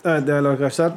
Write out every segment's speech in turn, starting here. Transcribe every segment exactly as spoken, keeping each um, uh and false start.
Evet değerli arkadaşlar.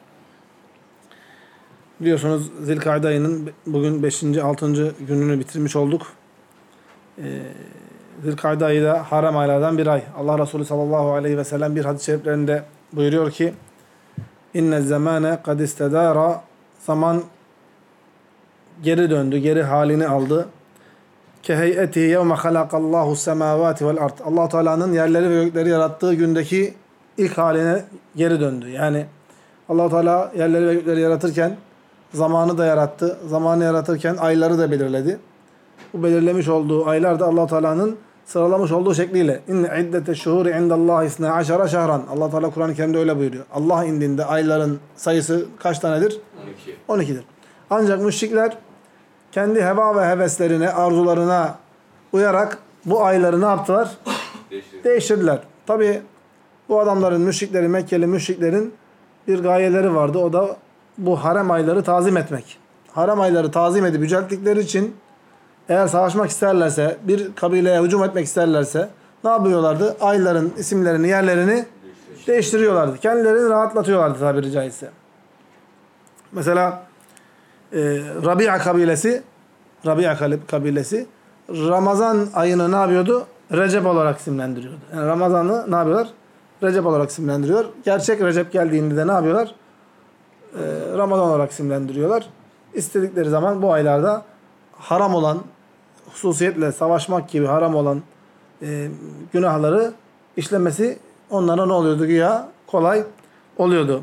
Biliyorsunuz Zilkade ayının bugün beşinci altıncı gününü bitirmiş olduk. Ee, Zilkade ayı da haram aylardan bir ay. Allah Resulü sallallahu aleyhi ve sellem bir hadis-i şeriflerinde buyuruyor ki İnne zemane kad istedara, zaman geri döndü, geri halini aldı. Keheyetihi yevme halakallahu semavati vel ard. Allah Teala'nın yerleri ve gökleri yarattığı gündeki ilk haline geri döndü. Yani Allah Teala yerleri ve gökleri yaratırken zamanı da yarattı. Zamanı yaratırken ayları da belirledi. Bu belirlemiş olduğu aylar da Allah Teala'nın sıralamış olduğu şekliyle İnne iddete'ş-şuhuri indallahi isna aşara şehran. Allah Teala Kur'an-ı Kerim'de öyle buyuruyor. Allah indinde ayların sayısı kaç tanedir? on iki. on ikidir. Ancak müşrikler kendi heva ve heveslerine, arzularına uyarak bu ayları ne yaptılar? Değiştirdi. Değiştirdiler. Tabi bu adamların, müşriklerin, Mekkeli müşriklerin bir gayeleri vardı. O da bu harem ayları tazim etmek. Harem ayları tazim edip yücelttikleri için eğer savaşmak isterlerse, bir kabileye hücum etmek isterlerse ne yapıyorlardı? Ayların isimlerini, yerlerini değiştiriyorlardı. Kendilerini rahatlatıyorlardı tabiri caizse. Mesela e, Rabia kabilesi Rabia kabilesi Ramazan ayını ne yapıyordu? Recep olarak isimlendiriyordu. Yani Ramazan'ı ne yapıyorlar? Recep olarak isimlendiriyor. Gerçek Recep geldiğinde de ne yapıyorlar? Ee, Ramazan olarak isimlendiriyorlar. İstedikleri zaman bu aylarda haram olan, hususiyetle savaşmak gibi haram olan e, günahları işlemesi onlara ne oluyordu güya? Kolay oluyordu.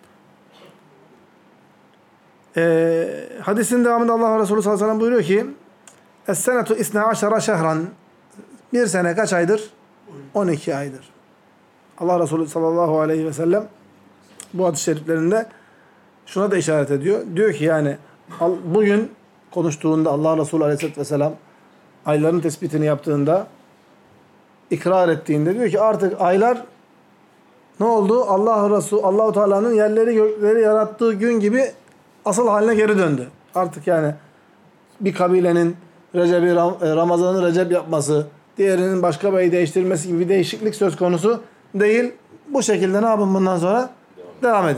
Ee, hadisin devamında Allah Resulü sallallahu aleyhi ve sellem buyuruyor ki Es-senetu isna aşara şehran. Bir sene kaç aydır? on iki aydır. Allah Resulü sallallahu aleyhi ve sellem bu hadis-i şeriflerinde şuna da işaret ediyor. Diyor ki yani bugün konuştuğunda Allah Resulü aleyhisselatü vesselam ayların tespitini yaptığında, ikrar ettiğinde diyor ki artık aylar ne oldu? Allah Resulü Allah-u Teala'nın yerleri gökleri yarattığı gün gibi asıl haline geri döndü. Artık yani bir kabilenin Recep'i, Ramazan'ı Recep yapması, diğerinin başka bir ayı değiştirmesi gibi bir değişiklik söz konusu değil. Bu şekilde ne yapın bundan sonra? Devam, Devam edin.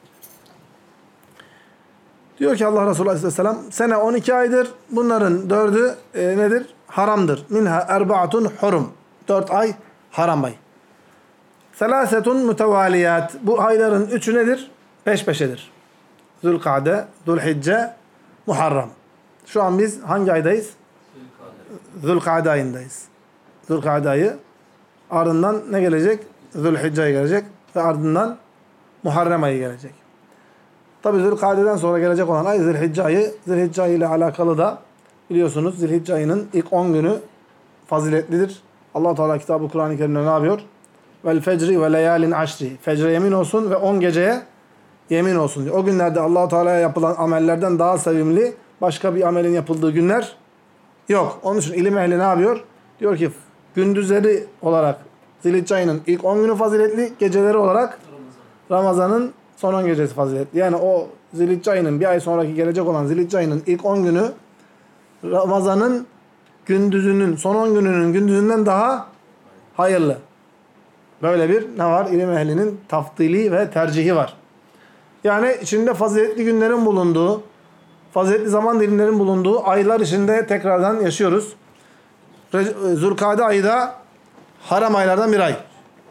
Diyor ki Allah Resulü Aleyhisselam sene on iki aydır. Bunların dördü e, nedir? Haramdır. Minha erbaatun hurum. Dört ay haram ay. Selâsetun mütevaliyat. Bu ayların üçü nedir? Peş peşedir. Zülkade, Zülhicce, Muharram. Şu an biz hangi aydayız? Zülkade ayındayız. Zülkade ayı. Ardından ne gelecek? Zülhicce ayı gelecek. Ve ardından Muharrem ayı gelecek. Tabi Zülkade'den sonra gelecek olan ay Zülhicce ayı. Zülhicce ayı ile alakalı da biliyorsunuz Zülhicce ayının ilk on günü faziletlidir. Allah Teala kitabı Kur'an-ı Kerim'de ne yapıyor? Vel fecri ve leyalin aşri. Fecre yemin olsun ve on geceye yemin olsun diyor. O günlerde Allah Teala'ya yapılan amellerden daha sevimli başka bir amelin yapıldığı günler yok. Onun için ilim ehli ne yapıyor? Diyor ki gündüzleri olarak Zilhicce ayının ilk on günü faziletli, geceleri olarak Ramazan'ın son on gecesi faziletli. Yani o Zilhicce ayının bir ay sonraki gelecek olan Zilhicce ayının ilk on günü Ramazan'ın gündüzünün, son on gününün gündüzünden daha hayırlı. Böyle bir ne var? İlim ehlinin tafdili ve tercihi var. Yani içinde faziletli günlerin bulunduğu, faziletli zaman dilimlerin bulunduğu aylar içinde tekrardan yaşıyoruz. Zülkade ayı da haram aylardan bir ay.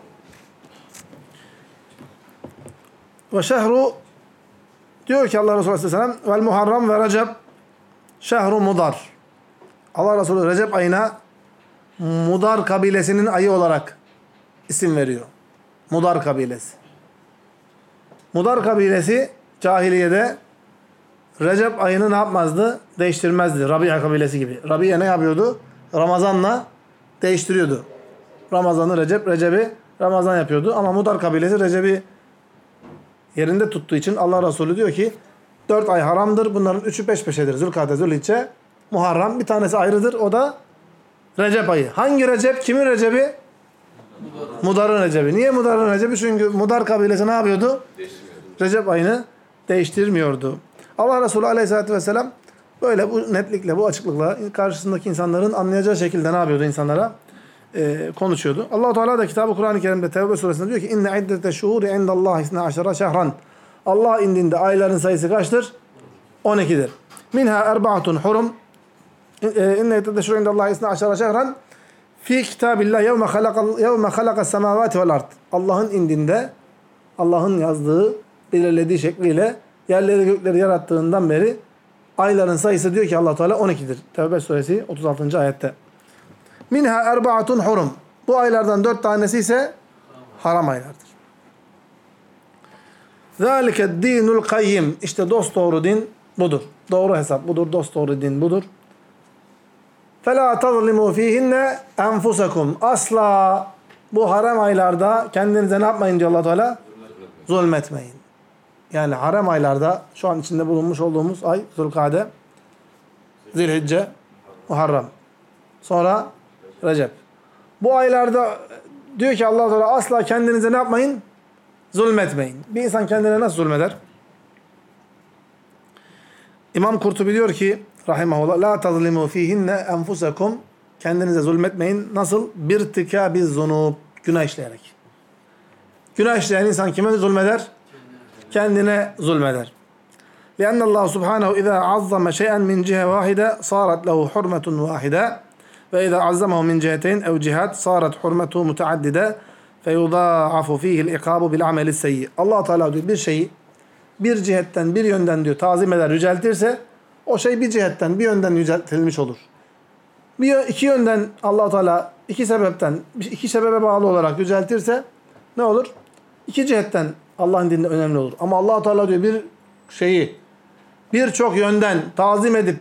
Ve şehru diyor ki Allah Resulü Aleyhisselam vel Muharrem ve Recep şehru Mudar. Allah Resulü Recep ayına Mudar kabilesinin ayı olarak isim veriyor. Mudar kabilesi. Mudar kabilesi cahiliyede Recep ayını ne yapmazdı? Değiştirmezdi. Rabia kabilesi gibi. Rabia ne yapıyordu? Ramazan'la değiştiriyordu. Ramazan'ı Recep, Recep'i Ramazan yapıyordu. Ama Mudar kabilesi Recep'i yerinde tuttuğu için Allah Resulü diyor ki dört ay haramdır. Bunların üçü peş peşedir. Zülkade, Zülhicce, Muharrem. Bir tanesi ayrıdır. O da Recep ayı. Hangi Recep? Kimin Recep'i? Mudar'ın Recep'i. Niye Mudar'ın Recep'i? Çünkü Mudar kabilesi ne yapıyordu? Recep ayını değiştirmiyordu. Allah Resulü Aleyhisselatü Vesselam böyle bu netlikle, bu açıklıkla karşısındaki insanların anlayacağı şekilde ne yapıyordu insanlara? e, konuşuyordu. Allah Teala da kitabı Kur'an-ı Kerim'de Tevbe suresinde diyor ki inne iddete şuhuri indallahi isna aşara şehran. Allah indinde ayların sayısı kaçtır? on ikidir. Minha erbaatun hurum. İnne iddete şuhuri indallahi isna aşara şehran. Fi kitabillah yevme halakal yevme halakas semavati vel ard. Allah'ın indinde Allah'ın yazdığı, belirlediği şekliyle yerleri gökleri yarattığından beri ayların sayısı diyor ki Allah Teala on ikidir. Tevbe suresi otuz altıncı ayette. Minha erbaatun hurum. Bu aylardan dört tanesi ise haram aylardır. Zâlike dinul kayyim. İşte dosdoğru din budur. Doğru hesap budur. Dosdoğru din budur. فَلَا تَظْلِمُوا ف۪يهِنَّ اَنْفُسَكُمْ. Asla bu haram aylarda kendinize ne yapmayın diyor Allah Teala? Zulmetmeyin. Yani haram aylarda şu an içinde bulunmuş olduğumuz ay Zulkade, Zilhicce, Muharrem. Sonra Recep. Bu aylarda diyor ki Allah Teala asla kendinize ne yapmayın? Zulmetmeyin. Bir insan kendine nasıl zulmeder? İmam Kurtubi diyor ki rahimahullah la tazlimu fihinne enfusakum. Kendinize zulmetmeyin. Nasıl? Bir tikabiz zunub. Günah işleyerek. Günah işleyen insan kime zulmeder? Kendine zulmeder. لأن الله سبحانه إذا عظم شيئا من جهة واحدة صارت له حرمة واحدة وإذا عظمه من جهتين أو جهات صارت حرمته متعددة فيضاعف فيه العقاب بالعمل السيء. Allah Teala diyor bir şeyi bir cihetten bir yönden diyor tazim eder, yüceltirse o şey bir cihetten bir yönden yüceltilmiş olur. Bir iki yönden Allah Teala iki sebepten iki sebebe bağlı olarak yüceltirse ne olur? İki cihetten Allah'ın dininde önemli olur. Ama Allah Teala diyor bir şeyi birçok yönden tazim edip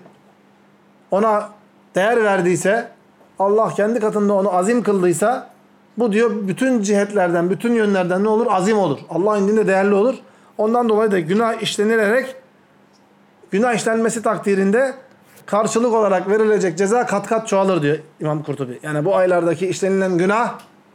ona değer verdiyse, Allah kendi katında onu azim kıldıysa bu diyor bütün cihetlerden, bütün yönlerden ne olur? Azim olur. Allah'ın dininde değerli olur. Ondan dolayı da günah işlenilerek günah işlenmesi takdirinde karşılık olarak verilecek ceza kat kat çoğalır diyor İmam Kurtubi. Yani bu aylardaki işlenilen günah,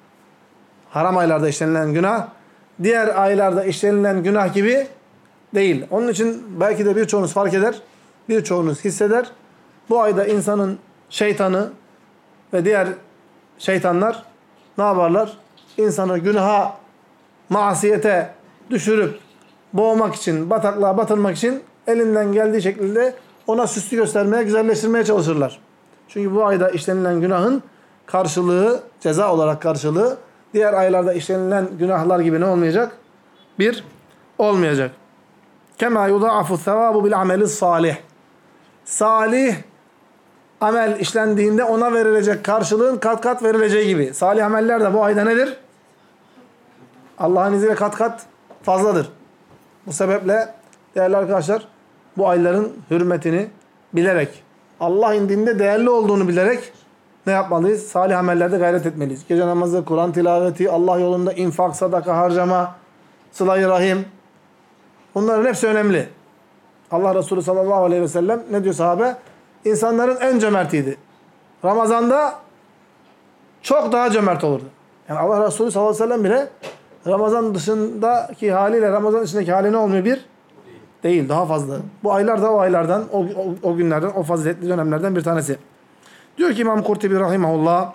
haram aylarda işlenilen günah, diğer aylarda işlenilen günah gibi değil. Onun için belki de birçoğunuz fark eder, birçoğunuz hisseder. Bu ayda insanın şeytanı ve diğer şeytanlar ne yaparlar? İnsanı günaha, masiyete düşürüp boğmak için, bataklığa batırmak için elinden geldiği şekilde ona süslü göstermeye, güzelleştirmeye çalışırlar. Çünkü bu ayda işlenilen günahın karşılığı, ceza olarak karşılığı diğer aylarda işlenilen günahlar gibi ne olmayacak? Bir, olmayacak. Kema yudâafu sevâbu bil ameli salih. Salih amel işlendiğinde ona verilecek karşılığın kat kat verileceği gibi. Salih ameller de bu ayda nedir? Allah'ın izniyle kat kat fazladır. Bu sebeple değerli arkadaşlar bu ayların hürmetini bilerek, Allah indinde değerli olduğunu bilerek ne yapmalıyız? Salih amellerde gayret etmeliyiz. Gece namazı, Kur'an tilaveti, Allah yolunda infak, sadaka, harcama, sıla-i rahim. Bunların hepsi önemli. Allah Resulü sallallahu aleyhi ve sellem ne diyor sahabe? İnsanların en cömertiydi. Ramazanda çok daha cömert olurdu. Yani Allah Resulü sallallahu aleyhi ve sellem bile Ramazan dışındaki haliyle Ramazan içindeki hali ne olmuyor? Bir değil, daha fazla. Bu aylar da o aylardan, o, o, o günlerden, o faziletli dönemlerden bir tanesi. Diyor ki İmam Kurtubi rahimahullah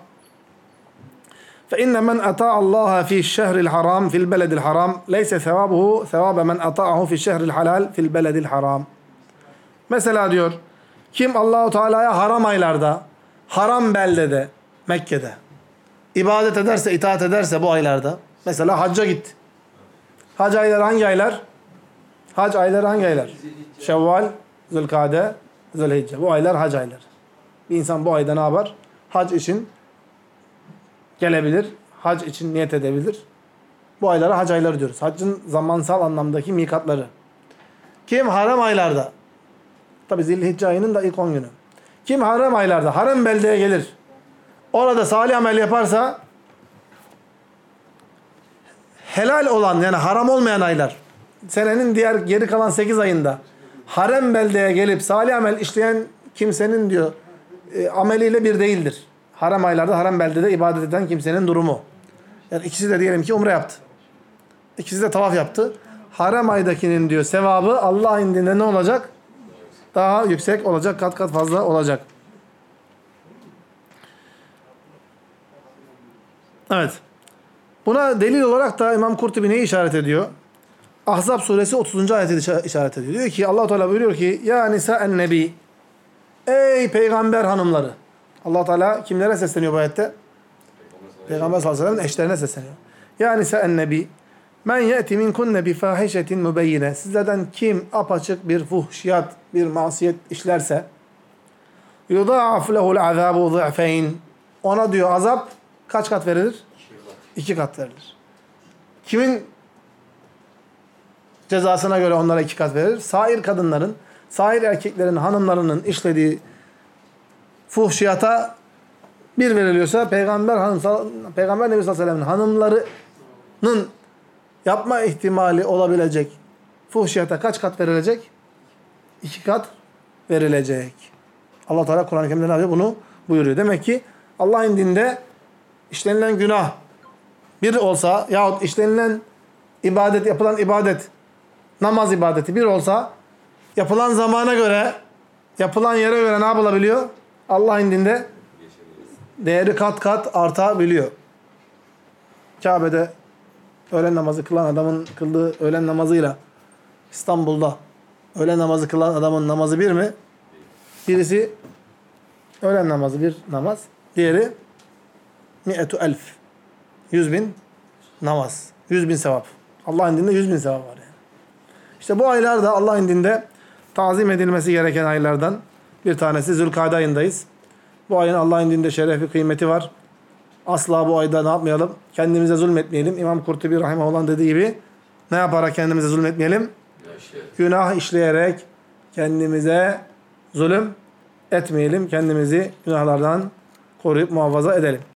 فَاِنَّ مَنْ اَطَاعَ اللّٰهَ فِي الشَّهْرِ الْحَرَامِ فِي الْبَلَدِ الْحَرَامِ لَيْسَ ثَوَابُهُ ثَوَابَ مَنْ اَطَاعَهُ فِي الشَّهْرِ الْحَلَالِ فِي الْبَلَدِ الْحَرَامِ. Mesela diyor, kim Allah-u Teala'ya haram aylarda, haram beldede, Mekke'de ibadet ederse, itaat ederse bu aylarda, mesela hacca gitti. Hac ayları hangi aylar? Hac ayları hangi aylar? Şevval, Zülkade, Zülhicce. Bu aylar hac ayları. Bir insan bu ayda ne yapar? Hac için gelebilir. Hac için niyet edebilir. Bu aylara hac ayları diyoruz. Haccın zamansal anlamdaki mikatları. Kim haram aylarda? Tabi Zilhicce ayının da ilk on günü. Kim haram aylarda, haram beldeye gelir. Orada salih amel yaparsa helal olan yani haram olmayan aylar senenin diğer geri kalan sekiz ayında harem beldeye gelip salih amel işleyen kimsenin diyor e, ameliyle bir değildir. Haram aylarda harem beldede ibadet eden kimsenin durumu. Yani ikisi de diyelim ki umre yaptı. İkisi de tavaf yaptı. Harem aydakinin diyor sevabı Allah indinde ne olacak? Daha yüksek olacak, kat kat fazla olacak. Evet. Buna delil olarak da İmam Kurtubi neyi işaret ediyor? Ahzab suresi otuzuncu ayeti işaret ediyor. Diyor ki Allah Teala buyuruyor ki ya nisa'en nebi, ey peygamber hanımları. Allah Teala kimlere sesleniyor bu ayette? Peygamber sallallahu aleyhi ve sellem'in eşlerine sesleniyor. Ya nisa'en nebi, men ye'ti minkunne bi fahişetin mübeyyine. Sizlerden kim apaçık bir fuhşiyat, bir masiyet işlerse yudâaf lehul azâbu zı'feyn. Ona diyor azap kaç kat verilir? İki kat verilir. Kimin cezasına göre onlara iki kat verilir? Sair kadınların, sair erkeklerin, hanımlarının işlediği fuhşiyata bir veriliyorsa Peygamber hanım, Peygamber Nebi sallallahu aleyhi ve sellem'in hanımlarının yapma ihtimali olabilecek fuhşiyata kaç kat verilecek? İki kat verilecek. Allah Teala Kur'an-ı Kerim'de bunu buyuruyor. Demek ki Allah'ın dinde işlenilen günah bir olsa yahut işlenilen ibadet, yapılan ibadet, namaz ibadeti bir olsa yapılan zamana göre, yapılan yere göre ne yapılabiliyor? Allah'ın dinde değeri kat kat artabiliyor. Kabe'de öğlen namazı kılan adamın kıldığı öğlen namazıyla İstanbul'da öğlen namazı kılan adamın namazı bir mi? Birisi öğlen namazı bir namaz. Diğeri mi'etu elf. Yüz bin namaz. Yüz bin sevap. Allah'ın dinde yüz bin sevap var yani. İşte bu aylar da Allah'ın dinde tazim edilmesi gereken aylardan bir tanesi. Zülkade ayındayız. Bu ayın Allah'ın dinde şerefi, kıymeti var. Asla bu ayda ne yapmayalım? Kendimize zulmetmeyelim. İmam Kurtubi rahimahullah dediği gibi ne yaparak kendimize zulmetmeyelim? Günah işleyerek kendimize zulüm etmeyelim. Kendimizi günahlardan koruyup muhafaza edelim.